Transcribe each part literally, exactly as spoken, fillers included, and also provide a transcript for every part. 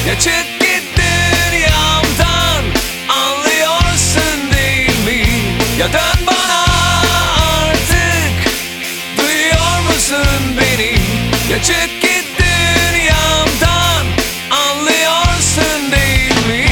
Ya çık git dünyamdan, anlıyorsun değil mi? Ya dön bana artık, duyuyor musun beni? Ya çık git dünyamdan, anlıyorsun değil mi?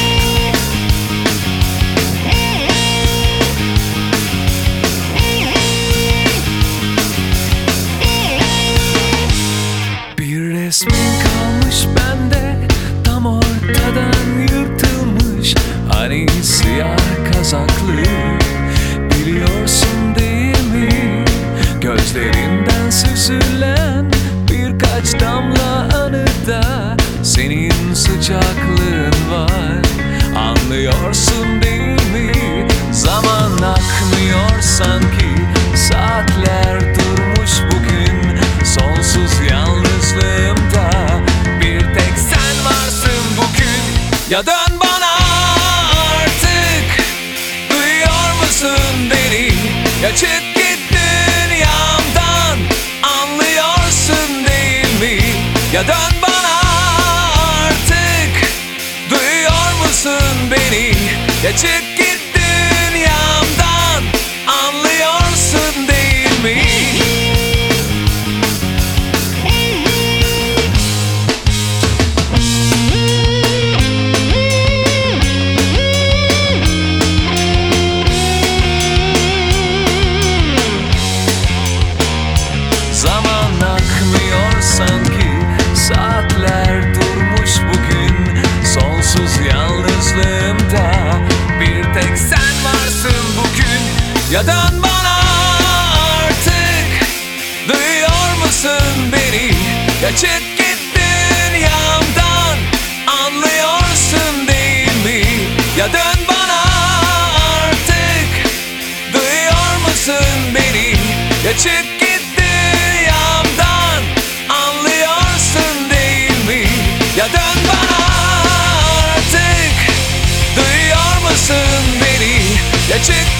Bir resmin kalmış bende, tam ortadan yırtılmış. Hani siyah kazaklı, biliyorsun değil mi? Gözlerinden süzülen birkaç damla anıda senin sıcaklığın var. Anlıyorsun değil mi? Zaman akmıyor sanki, saatler durmuş bugün. Sonsuz yalnızlığımda bir tek sen varsın bugün. Ya dön bana artık, duyuyor musun beni? Ya çık git dünyamdan, anlıyorsun değil mi? Ya dön bana artık, duyuyor musun beni? Ya çık git dünyamdan, anlıyorsun değil mi? Zaman akmıyor sanki, saatler durmuş bugün. Sonsuz yalnızlığımda bir tek sen varsın bugün. Ya dön bana artık, duyuyor musun beni? Ya çık git dünyamdan, anlıyorsun değil mi? Ya dön bana artık, duyuyor musun beni? Ya çık git dünyamdan, anlıyorsun değil mi? Ya dön bana artık, duyuyor musun beni? Ya çık